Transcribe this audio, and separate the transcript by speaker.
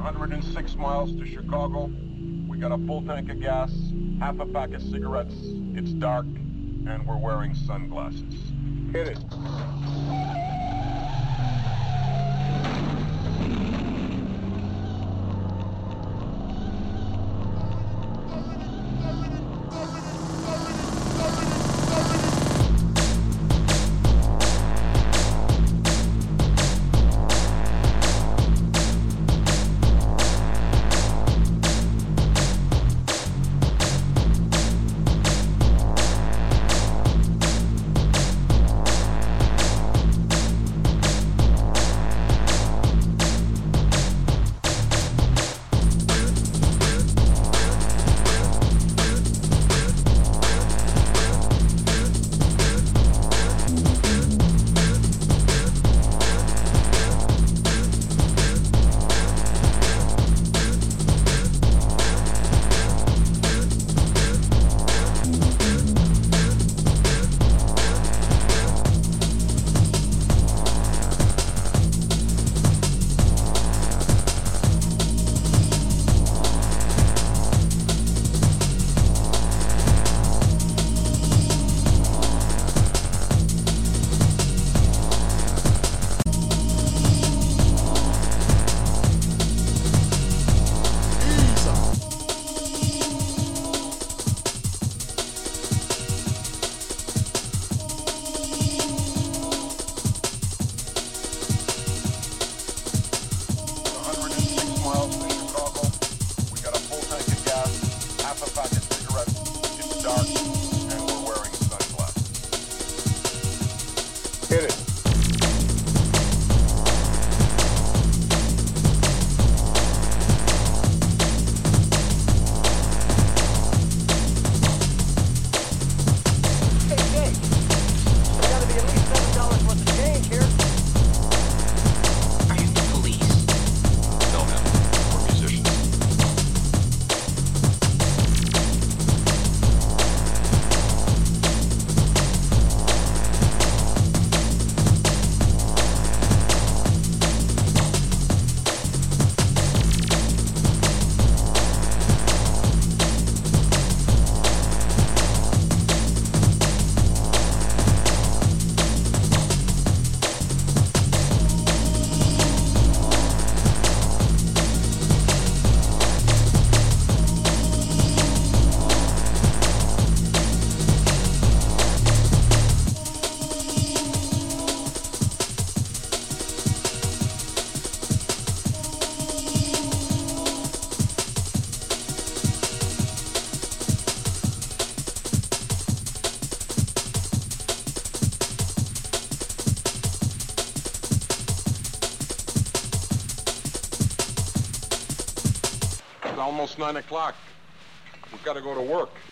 Speaker 1: 106 miles to Chicago. We got a full tank of gas, half a pack of cigarettes. It's dark, and we're wearing sunglasses. Hit it. Hit it.
Speaker 2: Hey, Jake. There's got to be at least $7 worth of change here.
Speaker 3: Are you the police?
Speaker 1: No, man. We're musicians. It's almost 9 o'clock. We've got to go to work.